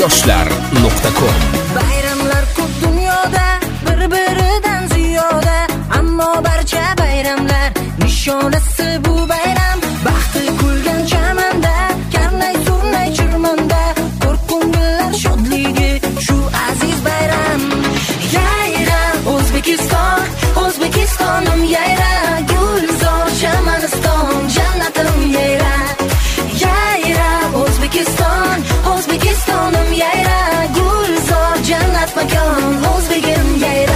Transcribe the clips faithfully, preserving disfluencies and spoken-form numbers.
yoshlar nuqta com. Bayramlar ko'p dunyoda, bir-biridan ziyoda, ammo barcha bayramlar nishonasi bu bayram. Baxti kulgan chamanda, karnay surnay chirmanda, ko'rko'ngillar shodligi shu aziz bayram. Yayra O'zbekiston, O'zbekistonim yayra, gulzor Chamaniston, jannatim yayra. Yayra O'zbekiston, O'zbekistonim yayra, gulzor jannat makon, o'zbegim yayra.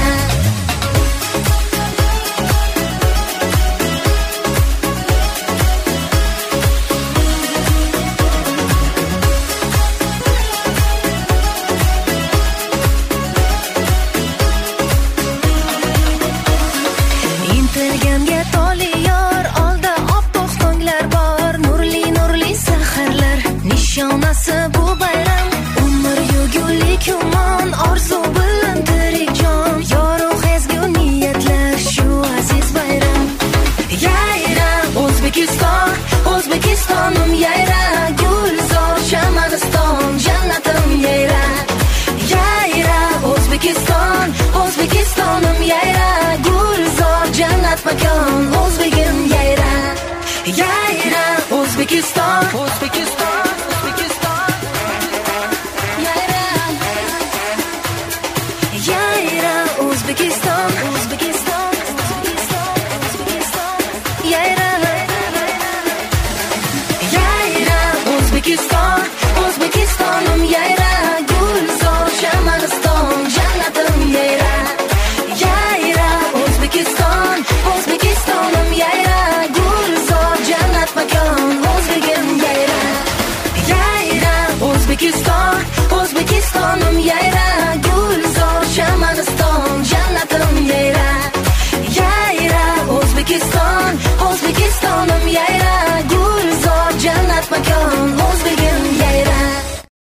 Intilganga toli yor, olda oppoq tonglar bor, nurli nurli saharlar nishonasi bu bayram. Umr yugulik umon, orzu bilan tirik jon, yorug' ezgu niyatlar shu aziz bayram. Yayra O'zbekiston, O'zbekistonim yayra, gulzor Chamaniston, jannatim yayra. Yayra O'zbekiston, O'zbekistonim yayra, gulzor jannat makon, o'zbegim yayra. Yayra O'zbekiston, O'zbekiston